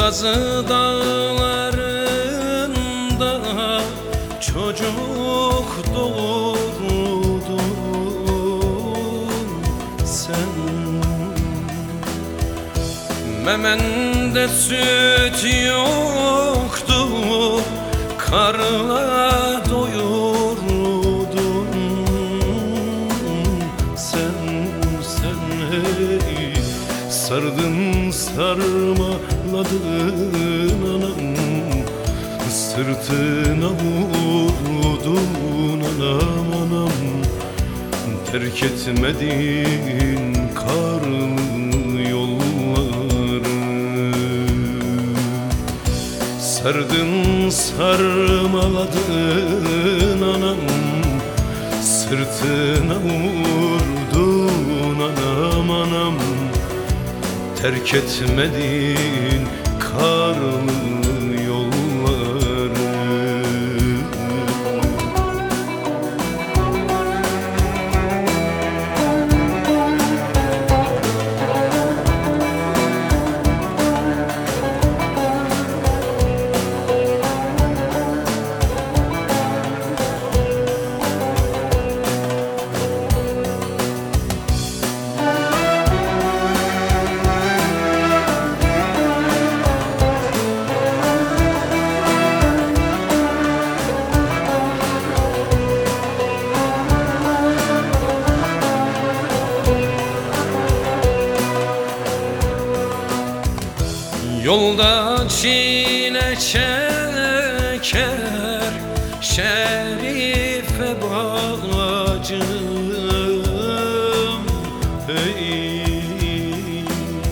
Kazı dağlarında çocuk doğurdun sen. Memende süt yoktu, karnına doyurdun sen. Hey, sardın sarmaladın anam, sırtına vurdun anam. Terk etmedin karlı yolları, sardın sarmaladın anam, sırtına vurdun anam. Terk etmedin karlı yolları. Yolda çile çeker Şerife bacım, hey.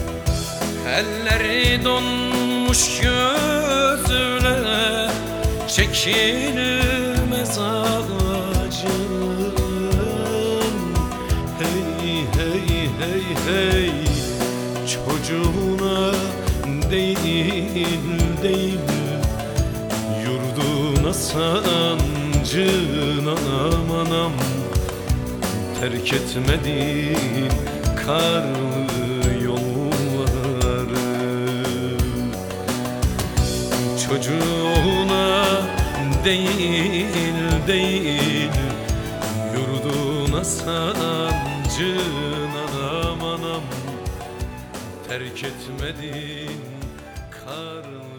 Elleri donmuş gözler çekilmez acım, hey hey hey hey. Çocuğuna değil yurduna sancın anam. Terk etmedin karlı yolları, çocuğuna değil yurduna sancın anam. Terk etmedin karlı